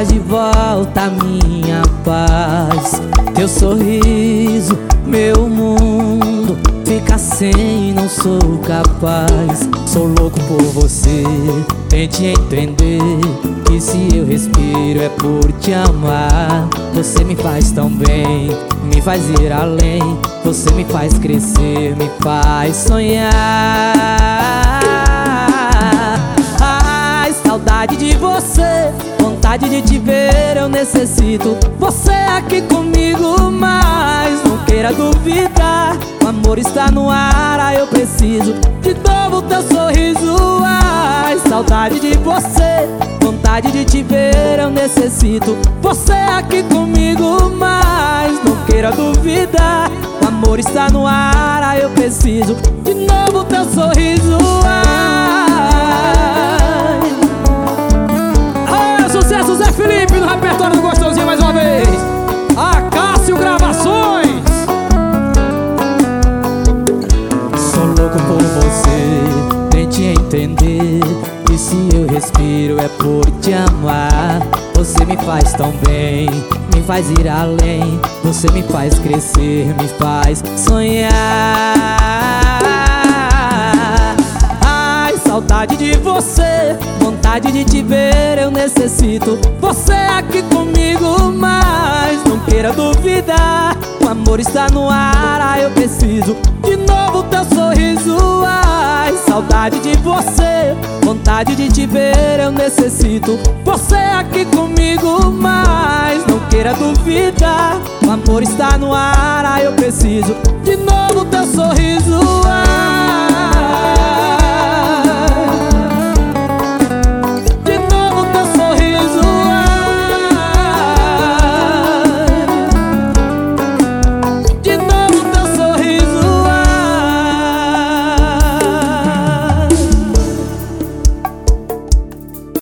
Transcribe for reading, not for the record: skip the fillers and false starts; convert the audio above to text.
traz de volta a minha paz. Teu sorriso, meu mundo fica sem, não sou capaz. Sou louco por você, tente entender que se eu respiro é por te amar. Você me faz tão bem, me faz ir além. Você me faz crescer, me faz sonhar. Ai, saudade de você, vontade de te ver, eu necessito você aqui comigo, mas não queira duvidar. O amor está no ar, ai, eu preciso de novo teu sorriso. Ai, saudade de você, vontade de te ver, eu necessito você aqui comigo, mas não queira duvidar. O amor está no ar, ai, eu preciso de novo teu sorriso. Ai, sucesso Zé Felipe no repertório do Gostosinho mais uma vez. A Cássio Gravações. Sou louco por você, tente entender que se eu respiro é por te amar. Você me faz tão bem, me faz ir além. Você me faz crescer, me faz sonhar. Ai, saudade de você, vontade de te ver, eu necessito você aqui comigo, mas não queira duvidar. O amor está no ar, ai, eu preciso de novo teu sorriso. Ai, saudade de você, vontade de te ver, eu necessito você aqui comigo, mas não queira duvidar. O amor está no ar, ai, eu preciso de novo teu sorriso. Ai,